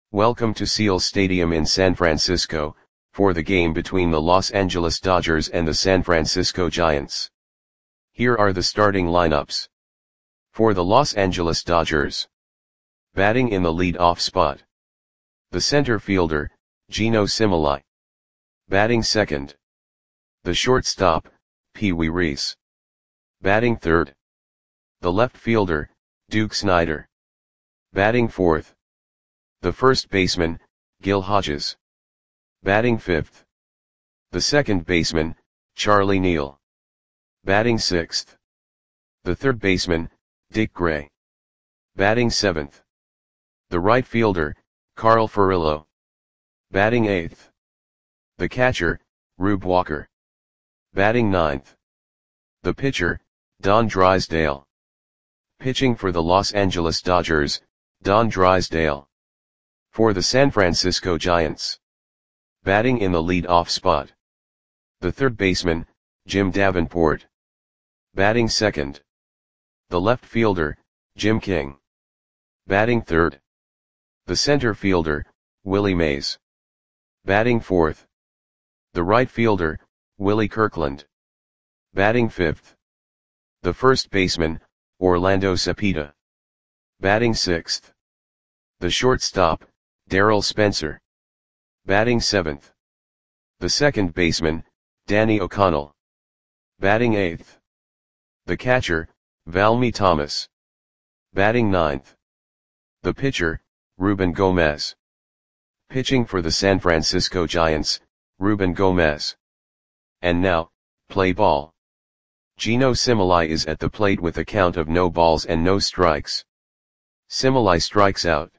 Welcome to Seal Stadium in San Francisco, for the game between the Los Angeles Dodgers and the San Francisco Giants. Here are the starting lineups. For the Los Angeles Dodgers. Batting in the lead-off spot. The center fielder, Geno Similai. Batting second. The shortstop, Pee Wee Reese. Batting third. The left fielder, Duke Snider. Batting fourth. The first baseman, Gil Hodges. Batting fifth. The second baseman, Charlie Neal. Batting sixth. The third baseman, Dick Gray. Batting seventh. The right fielder, Carl Furillo. Batting eighth. The catcher, Rube Walker. Batting ninth. The pitcher, Don Drysdale. Pitching for the Los Angeles Dodgers, Don Drysdale. For the San Francisco Giants. Batting in the lead-off spot. The third baseman, Jim Davenport. Batting second. The left fielder, Jim King. Batting third. The center fielder, Willie Mays. Batting fourth. The right fielder, Willie Kirkland. Batting fifth. The first baseman, Orlando Cepeda. Batting sixth. The shortstop, Darryl Spencer. Batting seventh. The second baseman, Danny O'Connell. Batting eighth. The catcher, Valmy Thomas. Batting ninth. The pitcher, Ruben Gomez. Pitching for the San Francisco Giants, Ruben Gomez. And now, play ball. Geno Similai is at the plate with a count of no balls and no strikes. Similai strikes out.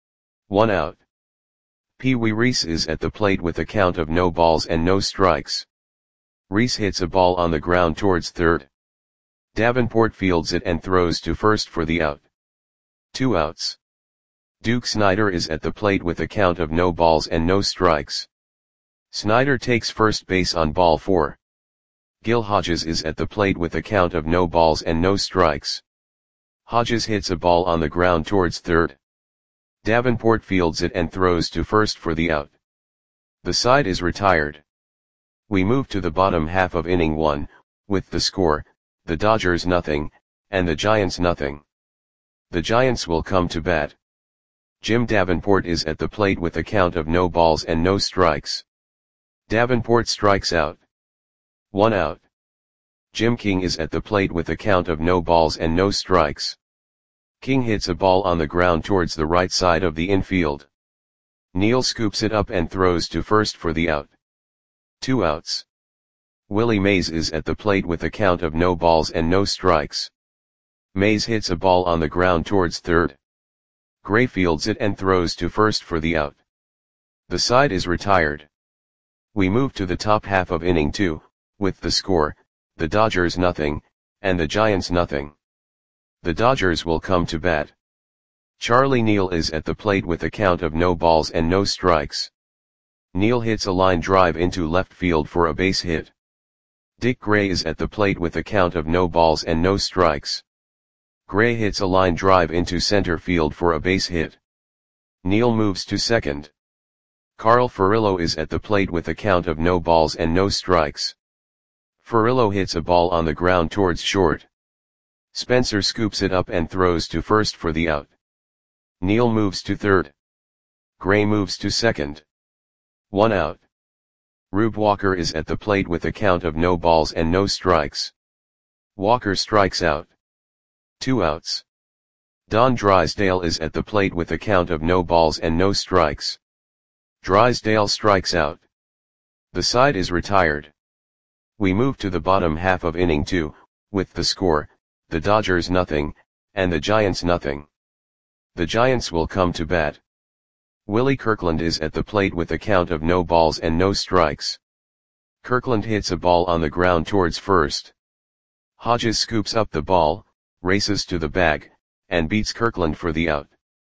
1 out. Pee Wee Reese is at the plate with a count of no balls and no strikes. Reese hits a ball on the ground towards third. Davenport fields it and throws to first for the out. 2 outs. Duke Snider is at the plate with a count of no balls and no strikes. Snider takes first base on ball 4. Gil Hodges is at the plate with a count of no balls and no strikes. Hodges hits a ball on the ground towards third. Davenport fields it and throws to first for the out. The side is retired. We move to the bottom half of inning 1, with the score, the Dodgers nothing, and the Giants nothing. The Giants will come to bat. Jim Davenport is at the plate with a count of no balls and no strikes. Davenport strikes out. 1 out. Jim King is at the plate with a count of no balls and no strikes. King hits a ball on the ground towards the right side of the infield. Neal scoops it up and throws to first for the out. 2 outs. Willie Mays is at the plate with a count of no balls and no strikes. Mays hits a ball on the ground towards third. Gray fields it and throws to first for the out. The side is retired. We move to the top half of inning 2, with the score, the Dodgers nothing, and the Giants nothing. The Dodgers will come to bat. Charlie Neal is at the plate with a count of no balls and no strikes. Neal hits a line drive into left field for a base hit. Dick Gray is at the plate with a count of no balls and no strikes. Gray hits a line drive into center field for a base hit. Neal moves to second. Carl Furillo is at the plate with a count of no balls and no strikes. Furillo hits a ball on the ground towards short. Spencer scoops it up and throws to first for the out. Neal moves to third. Gray moves to second. 1 out. Rube Walker is at the plate with a count of no balls and no strikes. Walker strikes out. 2 outs. Don Drysdale is at the plate with a count of no balls and no strikes. Drysdale strikes out. The side is retired. We move to the bottom half of inning 2, with the score, the Dodgers nothing, and the Giants nothing. The Giants will come to bat. Willie Kirkland is at the plate with a count of no balls and no strikes. Kirkland hits a ball on the ground towards first. Hodges scoops up the ball, races to the bag, and beats Kirkland for the out.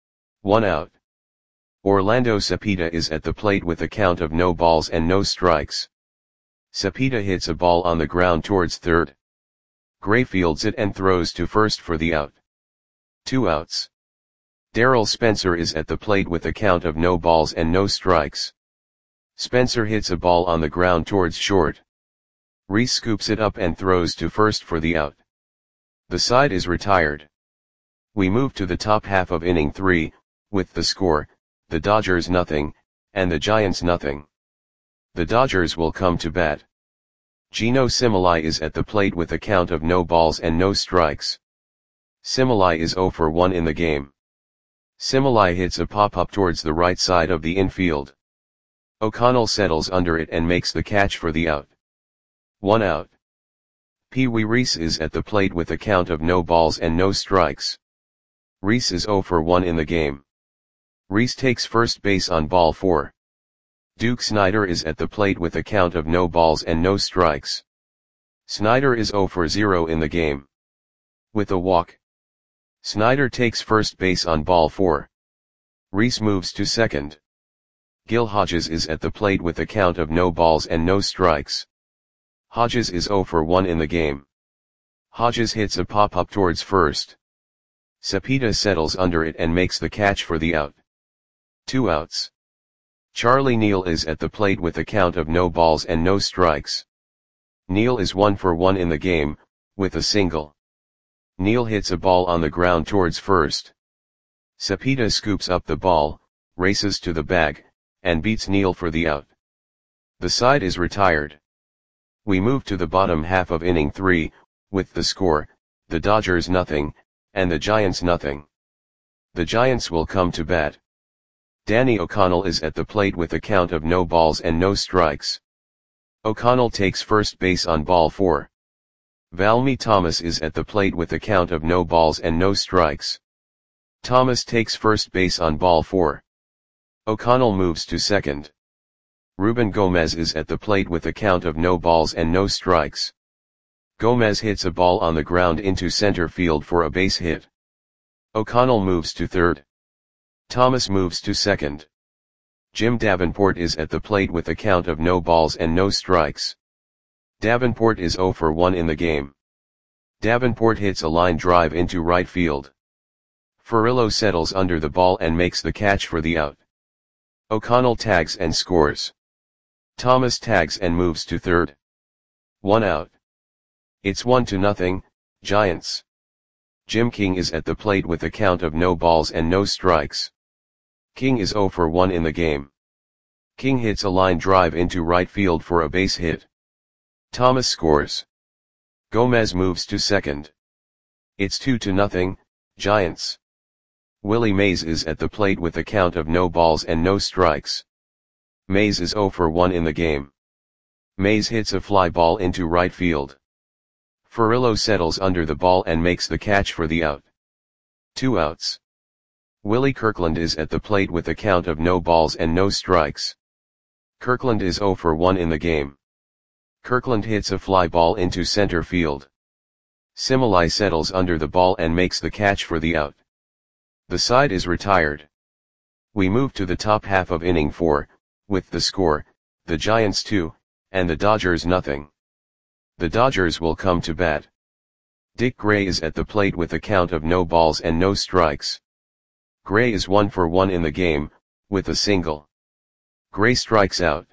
1 out. Orlando Cepeda is at the plate with a count of no balls and no strikes. Cepeda hits a ball on the ground towards third. Gray fields it and throws to first for the out. 2 outs. Darrell Spencer is at the plate with a count of no balls and no strikes. Spencer hits a ball on the ground towards short. Reese scoops it up and throws to first for the out. The side is retired. We move to the top half of inning 3, with the score, the Dodgers nothing, and the Giants nothing. The Dodgers will come to bat. Geno Similai is at the plate with a count of no balls and no strikes. Similai is 0 for 1 in the game. Similai hits a pop-up towards the right side of the infield. O'Connell settles under it and makes the catch for the out. 1 out. Pee Wee Reese is at the plate with a count of no balls and no strikes. Reese is 0 for 1 in the game. Reese takes first base on ball 4. Duke Snider is at the plate with a count of no balls and no strikes. Snider is 0 for 0 in the game. With a walk, Snider takes first base on ball 4. Reese moves to second. Gil Hodges is at the plate with a count of no balls and no strikes. Hodges is 0 for 1 in the game. Hodges hits a pop-up towards first. Cepeda settles under it and makes the catch for the out. 2 outs. Charlie Neal is at the plate with a count of no balls and no strikes. Neal is 1 for 1 in the game, with a single. Neal hits a ball on the ground towards first. Cepeda scoops up the ball, races to the bag, and beats Neal for the out. The side is retired. We move to the bottom half of inning 3, with the score, the Dodgers nothing, and the Giants nothing. The Giants will come to bat. Danny O'Connell is at the plate with a count of no balls and no strikes. O'Connell takes first base on ball 4. Valmy Thomas is at the plate with a count of no balls and no strikes. Thomas takes first base on ball 4. O'Connell moves to second. Ruben Gomez is at the plate with a count of no balls and no strikes. Gomez hits a ball on the ground into center field for a base hit. O'Connell moves to third. Thomas moves to second. Jim Davenport is at the plate with a count of no balls and no strikes. Davenport is 0 for 1 in the game. Davenport hits a line drive into right field. Furillo settles under the ball and makes the catch for the out. O'Connell tags and scores. Thomas tags and moves to third. 1 out. It's 1-0, Giants. Jim King is at the plate with a count of no balls and no strikes. King is 0 for 1 in the game. King hits a line drive into right field for a base hit. Thomas scores. Gomez moves to second. It's 2-0, Giants. Willie Mays is at the plate with a count of no balls and no strikes. Mays is 0 for 1 in the game. Mays hits a fly ball into right field. Furillo settles under the ball and makes the catch for the out. 2 outs. Willie Kirkland is at the plate with a count of no balls and no strikes. Kirkland is 0 for 1 in the game. Kirkland hits a fly ball into center field. Similai settles under the ball and makes the catch for the out. The side is retired. We move to the top half of inning 4, with the score, the Giants 2, and the Dodgers nothing. The Dodgers will come to bat. Dick Gray is at the plate with a count of no balls and no strikes. Gray is 1 for 1 in the game, with a single. Gray strikes out.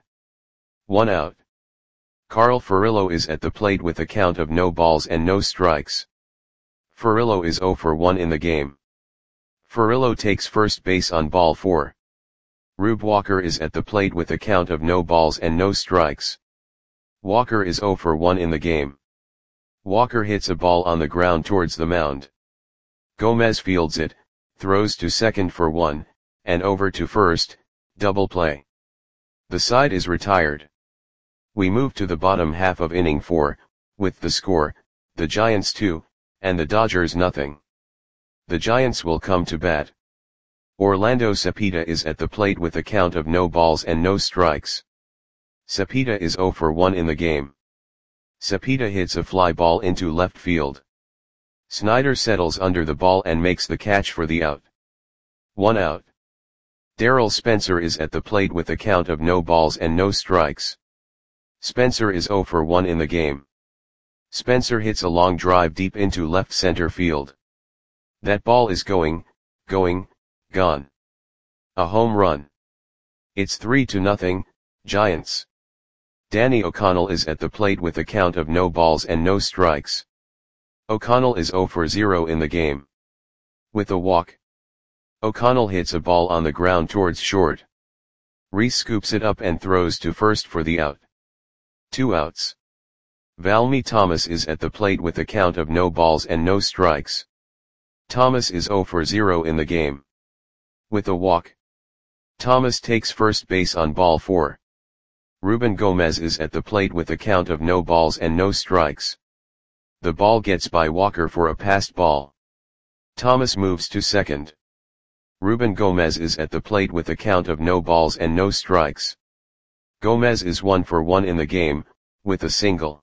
1 out. Carl Furillo is at the plate with a count of no balls and no strikes. Furillo is 0 for 1 in the game. Furillo takes first base on ball 4. Rube Walker is at the plate with a count of no balls and no strikes. Walker is 0 for 1 in the game. Walker hits a ball on the ground towards the mound. Gomez fields it, throws to second for 1, and over to first, double play. The side is retired. We move to the bottom half of inning 4, with the score, the Giants 2, and the Dodgers nothing. The Giants will come to bat. Orlando Cepeda is at the plate with a count of no balls and no strikes. Cepeda is 0 for 1 in the game. Cepeda hits a fly ball into left field. Snider settles under the ball and makes the catch for the out. 1 out. Darrell Spencer is at the plate with a count of no balls and no strikes. Spencer is 0 for 1 in the game. Spencer hits a long drive deep into left center field. That ball is going, gone. A home run. It's 3-0, Giants. Danny O'Connell is at the plate with a count of no balls and no strikes. O'Connell is 0 for 0 in the game. With a walk. O'Connell hits a ball on the ground towards short. Reese scoops it up and throws to first for the out. 2 outs. Valmy Thomas is at the plate with a count of no balls and no strikes. Thomas is 0 for 0 in the game. With a walk. Thomas takes first base on ball 4. Ruben Gomez is at the plate with a count of no balls and no strikes. The ball gets by Walker for a passed ball. Thomas moves to second. Ruben Gomez is at the plate with a count of no balls and no strikes. Gomez is 1 for 1 in the game, with a single.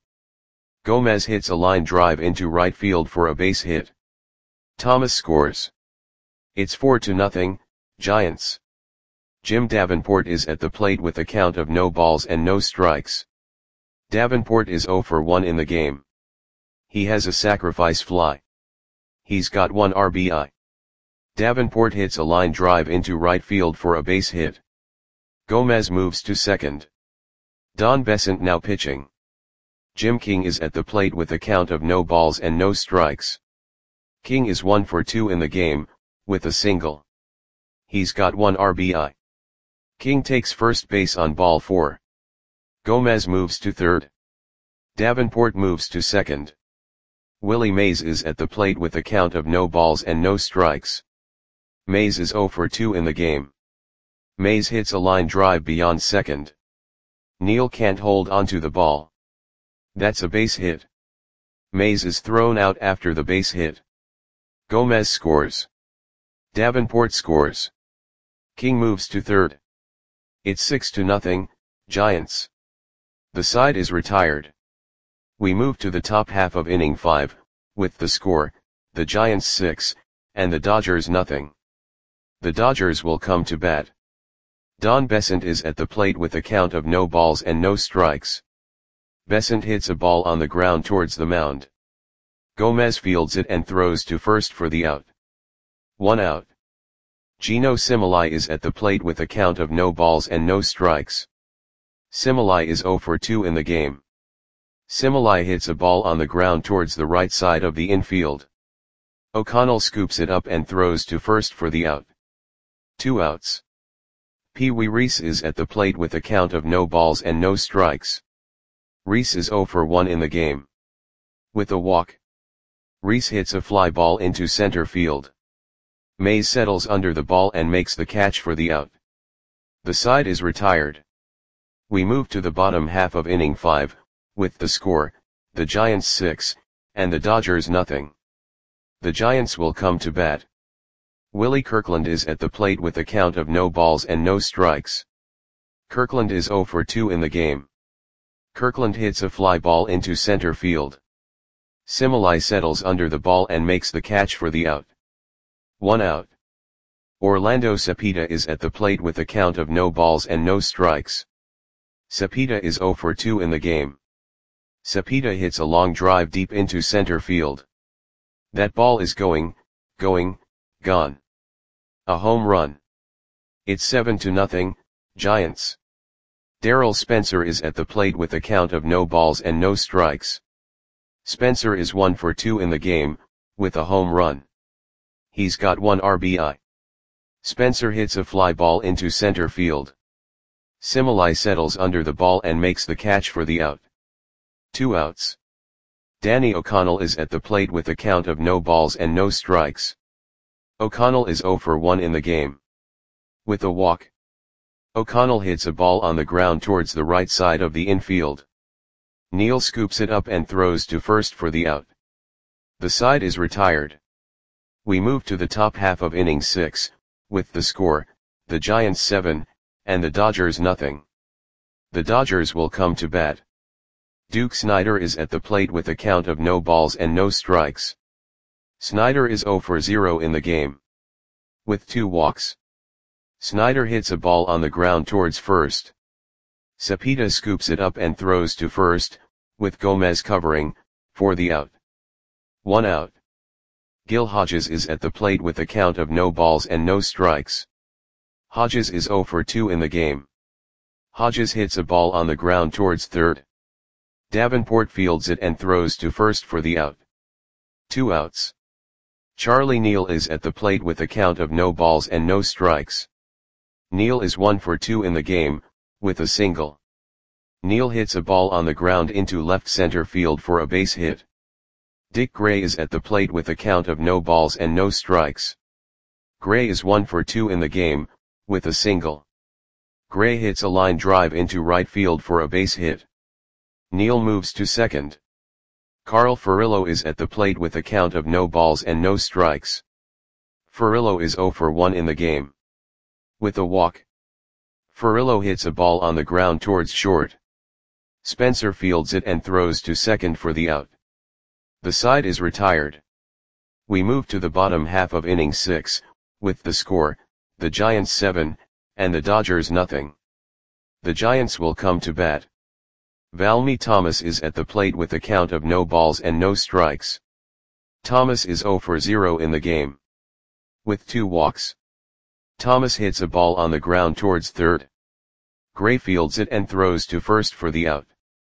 Gomez hits a line drive into right field for a base hit. Thomas scores. It's 4-0, Giants. Jim Davenport is at the plate with a count of no balls and no strikes. Davenport is 0 for 1 in the game. He has a sacrifice fly. He's got 1 RBI. Davenport hits a line drive into right field for a base hit. Gomez moves to second. Don Besant now pitching. Jim King is at the plate with a count of no balls and no strikes. King is 1 for 2 in the game, with a single. He's got 1 RBI. King takes first base on ball 4. Gomez moves to third. Davenport moves to second. Willie Mays is at the plate with a count of no balls and no strikes. Mays is 0 for 2 in the game. Mays hits a line drive beyond second. Neal can't hold onto the ball. That's a base hit. Mays is thrown out after the base hit. Gomez scores. Davenport scores. King moves to third. It's 6-0, Giants. The side is retired. We move to the top half of inning 5, with the score, the Giants 6, and the Dodgers nothing. The Dodgers will come to bat. Don Besant is at the plate with a count of no balls and no strikes. Besant hits a ball on the ground towards the mound. Gomez fields it and throws to first for the out. 1 out. Gino Similai is at the plate with a count of no balls and no strikes. Similai is 0 for 2 in the game. Similai hits a ball on the ground towards the right side of the infield. O'Connell scoops it up and throws to first for the out. 2 outs. Pee Wee Reese is at the plate with a count of no balls and no strikes. Reese is 0 for 1 in the game. With a walk. Reese hits a fly ball into center field. Mays settles under the ball and makes the catch for the out. The side is retired. We move to the bottom half of inning 5, with the score, the Giants 6, and the Dodgers nothing. The Giants will come to bat. Willie Kirkland is at the plate with a count of no balls and no strikes. Kirkland is 0 for 2 in the game. Kirkland hits a fly ball into center field. Similai settles under the ball and makes the catch for the out. 1 out. Orlando Cepeda is at the plate with a count of no balls and no strikes. Cepeda is 0 for 2 in the game. Cepeda hits a long drive deep into center field. That ball is going, gone. A home run. It's 7-0, Giants. Darryl Spencer is at the plate with a count of no balls and no strikes. Spencer is 1 for 2 in the game, with a home run. He's got 1 RBI. Spencer hits a fly ball into center field. Similai settles under the ball and makes the catch for the out. 2 outs. Danny O'Connell is at the plate with a count of no balls and no strikes. O'Connell is 0 for 1 in the game. With a walk. O'Connell hits a ball on the ground towards the right side of the infield. Neal scoops it up and throws to first for the out. The side is retired. We move to the top half of inning 6, with the score, the Giants 7, and the Dodgers nothing. The Dodgers will come to bat. Duke Snider is at the plate with a count of no balls and no strikes. Snider is 0 for 0 in the game. With 2 walks. Snider hits a ball on the ground towards first. Cepeda scoops it up and throws to first, with Gomez covering, for the out. 1 out. Gil Hodges is at the plate with a count of no balls and no strikes. Hodges is 0 for 2 in the game. Hodges hits a ball on the ground towards third. Davenport fields it and throws to first for the out. 2 outs. Charlie Neal is at the plate with a count of no balls and no strikes. Neal is 1 for 2 in the game, with a single. Neal hits a ball on the ground into left center field for a base hit. Dick Gray is at the plate with a count of no balls and no strikes. Gray is 1 for 2 in the game, with a single. Gray hits a line drive into right field for a base hit. Neal moves to second. Carl Furillo is at the plate with a count of no balls and no strikes. Furillo is 0 for 1 in the game. With a walk. Furillo hits a ball on the ground towards short. Spencer fields it and throws to second for the out. The side is retired. We move to the bottom half of inning 6, with the score, the Giants 7, and the Dodgers nothing. The Giants will come to bat. Valmy Thomas is at the plate with a count of no balls and no strikes. Thomas is 0 for 0 in the game. With 2 walks. Thomas hits a ball on the ground towards third. Gray fields it and throws to first for the out.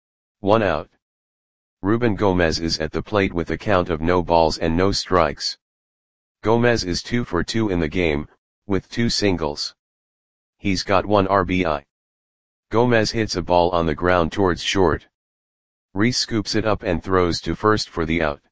1 out. Ruben Gomez is at the plate with a count of no balls and no strikes. Gomez is 2 for 2 in the game, with 2 singles. He's got 1 RBI. Gomez hits a ball on the ground towards short. Reese scoops it up and throws to first for the out.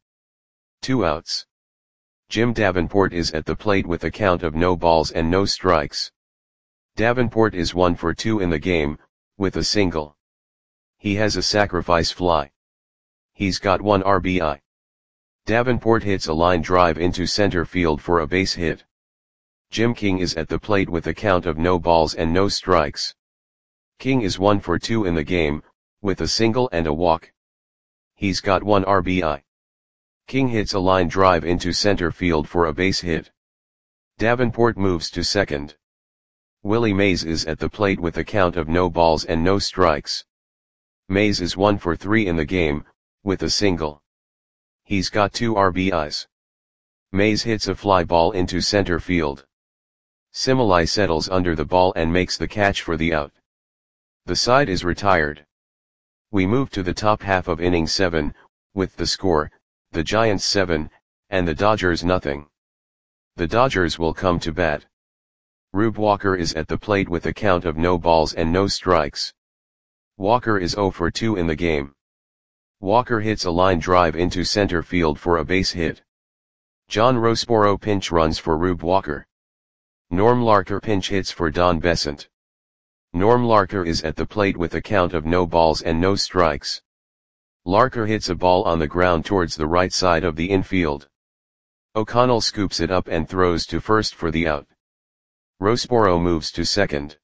2 outs. Jim Davenport is at the plate with a count of no balls and no strikes. Davenport is 1 for 2 in the game, with a single. He has a sacrifice fly. He's got 1 RBI. Davenport hits a line drive into center field for a base hit. Jim King is at the plate with a count of no balls and no strikes. King is 1 for 2 in the game, with a single and a walk. He's got 1 RBI. King hits a line drive into center field for a base hit. Davenport moves to second. Willie Mays is at the plate with a count of no balls and no strikes. Mays is 1 for 3 in the game, with a single. He's got 2 RBIs. Mays hits a fly ball into center field. Similai settles under the ball and makes the catch for the out. The side is retired. We move to the top half of inning 7, with the score, the Giants 7, and the Dodgers nothing. The Dodgers will come to bat. Rube Walker is at the plate with a count of no balls and no strikes. Walker is 0 for 2 in the game. Walker hits a line drive into center field for a base hit. John Roseboro pinch runs for Rube Walker. Norm Larker pinch hits for Don Besant. Norm Larker is at the plate with a count of no balls and no strikes. Larker hits a ball on the ground towards the right side of the infield. O'Connell scoops it up and throws to first for the out. Roseboro moves to second.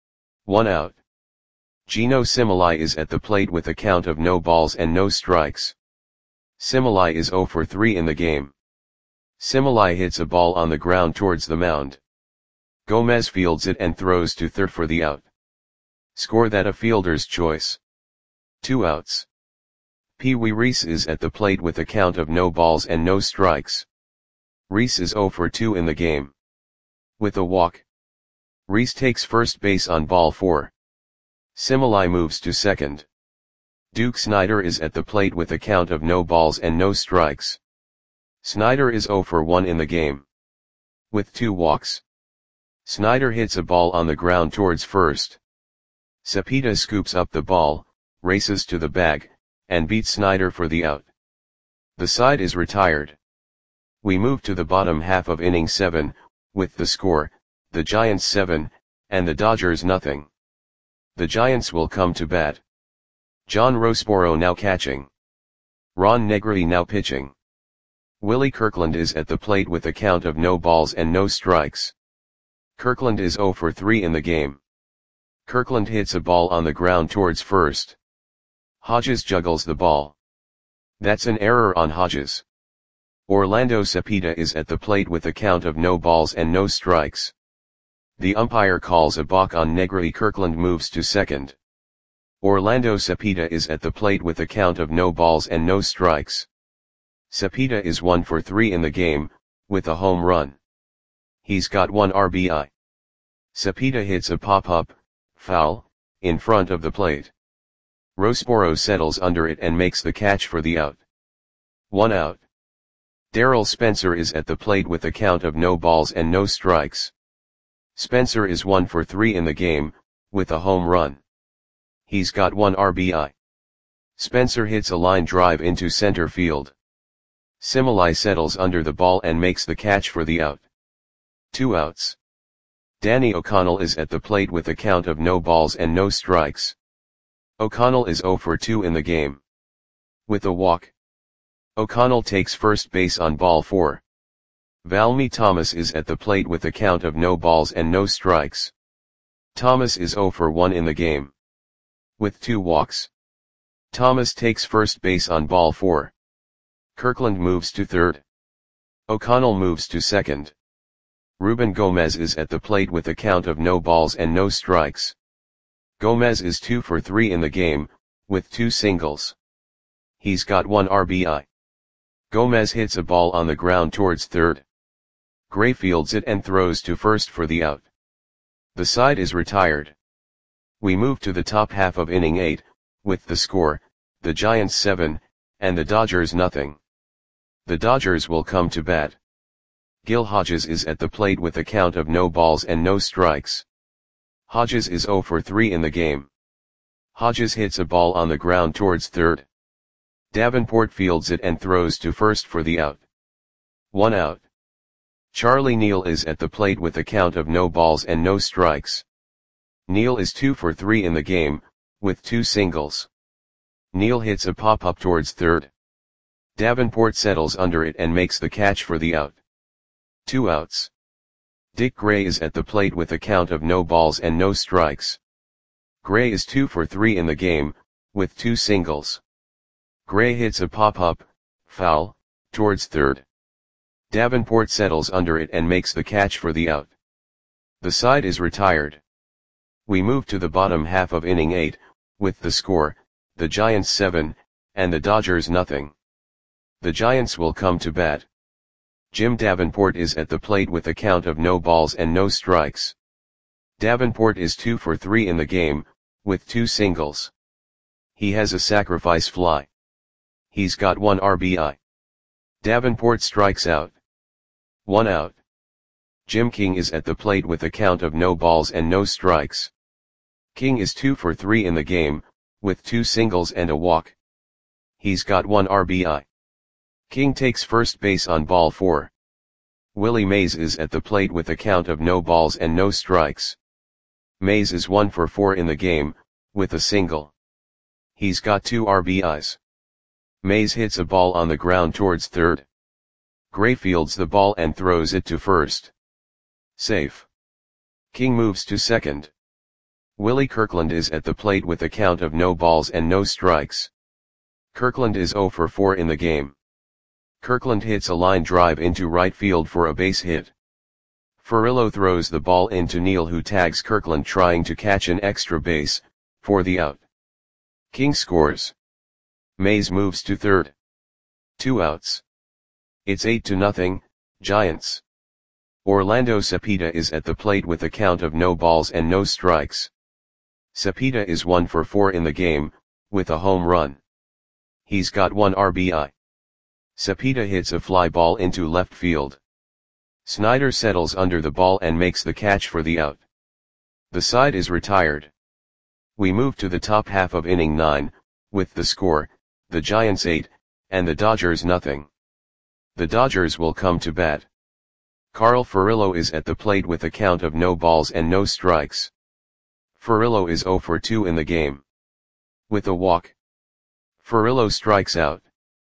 1 out. Gino Similai is at the plate with a count of no balls and no strikes. Similai is 0 for 3 in the game. Similai hits a ball on the ground towards the mound. Gomez fields it and throws to third for the out. Score that a fielder's choice. 2 outs. Pee Wee Reese is at the plate with a count of no balls and no strikes. Reese is 0 for 2 in the game. With a walk. Reese takes first base on ball 4. Similai moves to second. Duke Snider is at the plate with a count of no balls and no strikes. Snider is 0 for 1 in the game. With 2 walks. Snider hits a ball on the ground towards first. Cepeda scoops up the ball, races to the bag, and beats Snider for the out. The side is retired. We move to the bottom half of inning 7, with the score, the Giants 7, and the Dodgers nothing. The Giants will come to bat. John Roseboro now catching. Ron Negri now pitching. Willie Kirkland is at the plate with a count of no balls and no strikes. Kirkland is 0 for 3 in the game. Kirkland hits a ball on the ground towards first. Hodges juggles the ball. That's an error on Hodges. Orlando Cepeda is at the plate with a count of no balls and no strikes. The umpire calls a balk on Negri. Kirkland moves to second. Orlando Cepeda is at the plate with a count of no balls and no strikes. Cepeda is 1 for 3 in the game, with a home run. He's got 1 RBI. Cepeda hits a pop-up, foul, in front of the plate. Rosboro settles under it and makes the catch for the out. 1 out. Darrell Spencer is at the plate with a count of no balls and no strikes. Spencer is 1 for 3 in the game, with a home run. He's got 1 RBI. Spencer hits a line drive into center field. Similai settles under the ball and makes the catch for the out. 2 outs. Danny O'Connell is at the plate with a count of no balls and no strikes. O'Connell is 0 for 2 in the game. With a walk. O'Connell takes first base on ball 4. Valmy Thomas is at the plate with a count of no balls and no strikes. Thomas is 0 for 1 in the game. With 2 walks. Thomas takes first base on ball 4. Kirkland moves to third. O'Connell moves to second. Ruben Gomez is at the plate with a count of no balls and no strikes. Gomez is 2 for 3 in the game, with 2 singles. He's got 1 RBI. Gomez hits a ball on the ground towards third. Gray fields it and throws to first for the out. The side is retired. We move to the top half of inning 8, with the score, the Giants 7, and the Dodgers nothing. The Dodgers will come to bat. Gil Hodges is at the plate with a count of no balls and no strikes. Hodges is 0 for 3 in the game. Hodges hits a ball on the ground towards third. Davenport fields it and throws to first for the out. 1 out. Charlie Neal is at the plate with a count of no balls and no strikes. Neal is 2 for 3 in the game, with 2 singles. Neal hits a pop-up towards third. Davenport settles under it and makes the catch for the out. 2 outs. Dick Gray is at the plate with a count of no balls and no strikes. Gray is 2 for 3 in the game, with 2 singles. Gray hits a pop-up, foul, towards third. Davenport settles under it and makes the catch for the out. The side is retired. We move to the bottom half of inning 8, with the score, the Giants 7, and the Dodgers nothing. The Giants will come to bat. Jim Davenport is at the plate with a count of no balls and no strikes. Davenport is 2 for 3 in the game, with 2 singles. He has a sacrifice fly. He's got 1 RBI. Davenport strikes out. 1 out. Jim King is at the plate with a count of no balls and no strikes. King is 2 for 3 in the game, with 2 singles and a walk. He's got 1 RBI. King takes first base on ball 4. Willie Mays is at the plate with a count of no balls and no strikes. Mays is 1 for 4 in the game, with a single. He's got 2 RBIs. Mays hits a ball on the ground towards third. Gray fields the ball and throws it to first. Safe. King moves to second. Willie Kirkland is at the plate with a count of no balls and no strikes. Kirkland is 0 for 4 in the game. Kirkland hits a line drive into right field for a base hit. Furillo throws the ball into Neal, who tags Kirkland trying to catch an extra base, for the out. King scores. Mays moves to third. 2 outs. It's 8-0, Giants. Orlando Cepeda is at the plate with a count of no balls and no strikes. Cepeda is 1 for 4 in the game, with a home run. He's got 1 RBI. Cepeda hits a fly ball into left field. Snyder settles under the ball and makes the catch for the out. The side is retired. We move to the top half of inning 9, with the score, the Giants 8, and the Dodgers nothing. The Dodgers will come to bat. Carl Furillo is at the plate with a count of no balls and no strikes. Furillo is 0 for 2 in the game. With a walk. Furillo strikes out.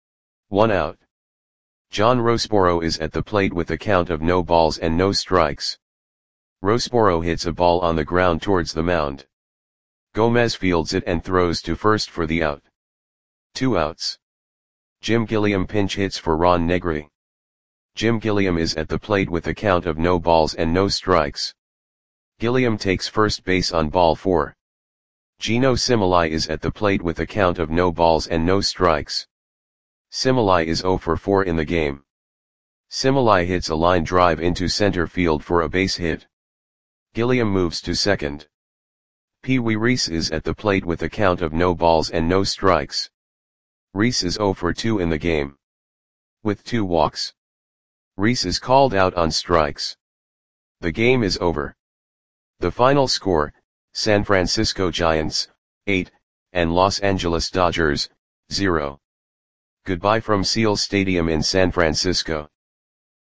1 out. John Rosboro is at the plate with a count of no balls and no strikes. Rosboro hits a ball on the ground towards the mound. Gomez fields it and throws to first for the out. 2 outs. Jim Gilliam pinch hits for Ron Negri. Jim Gilliam is at the plate with a count of no balls and no strikes. Gilliam takes first base on ball 4. Gino Similai is at the plate with a count of no balls and no strikes. Similai is 0 for 4 in the game. Similai hits a line drive into center field for a base hit. Gilliam moves to second. Pee Wee Reese is at the plate with a count of no balls and no strikes. Reese is 0 for 2 in the game. With 2 walks. Reese is called out on strikes. The game is over. The final score, San Francisco Giants, 8, and Los Angeles Dodgers, 0. Goodbye from Seal Stadium in San Francisco.